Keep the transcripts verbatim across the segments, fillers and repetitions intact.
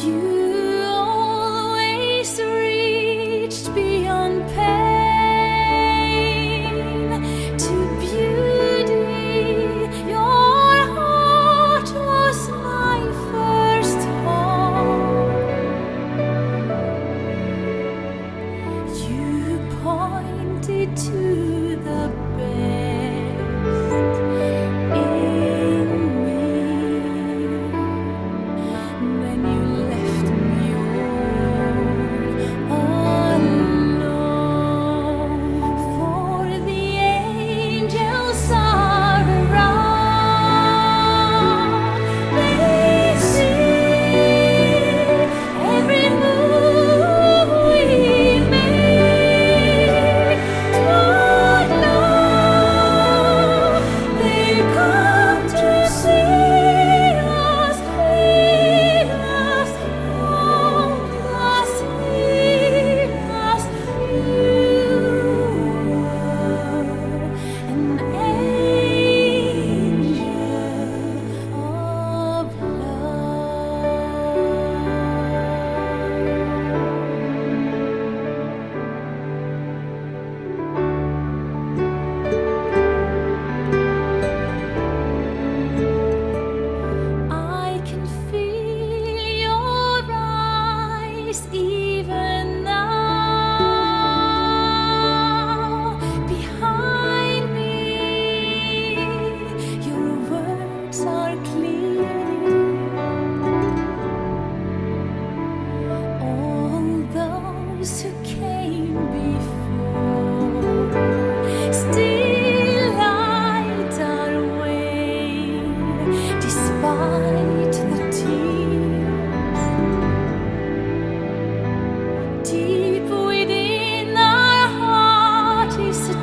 You always reached beyond pain to beauty. Your heart was my first home. You pointed to the best in me. Then you left me all alone. For the angels are around. They see every move we make. But now they come to see us, clean us, hold us, heal us. You were an angel of I can feel your eyes even now. Behind me, your words are clear. All those who came before still light our way, despite the tears. Deep within our heart is a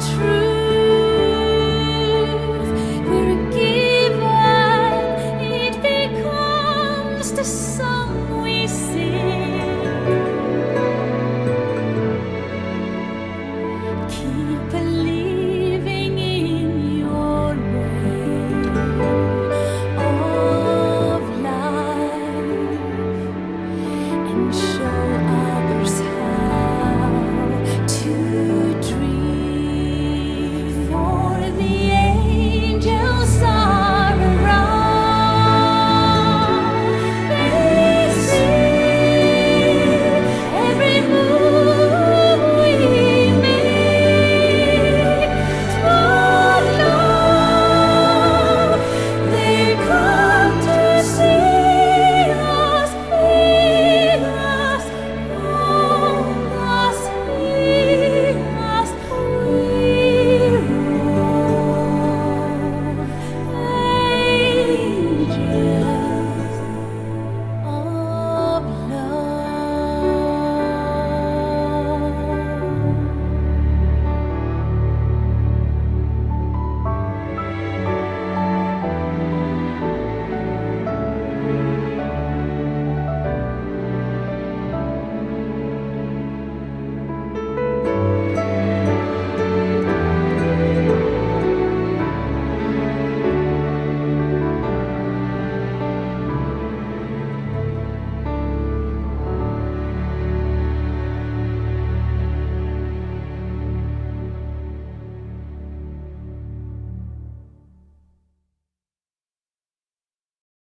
truth. We're given, it becomes the song we sing.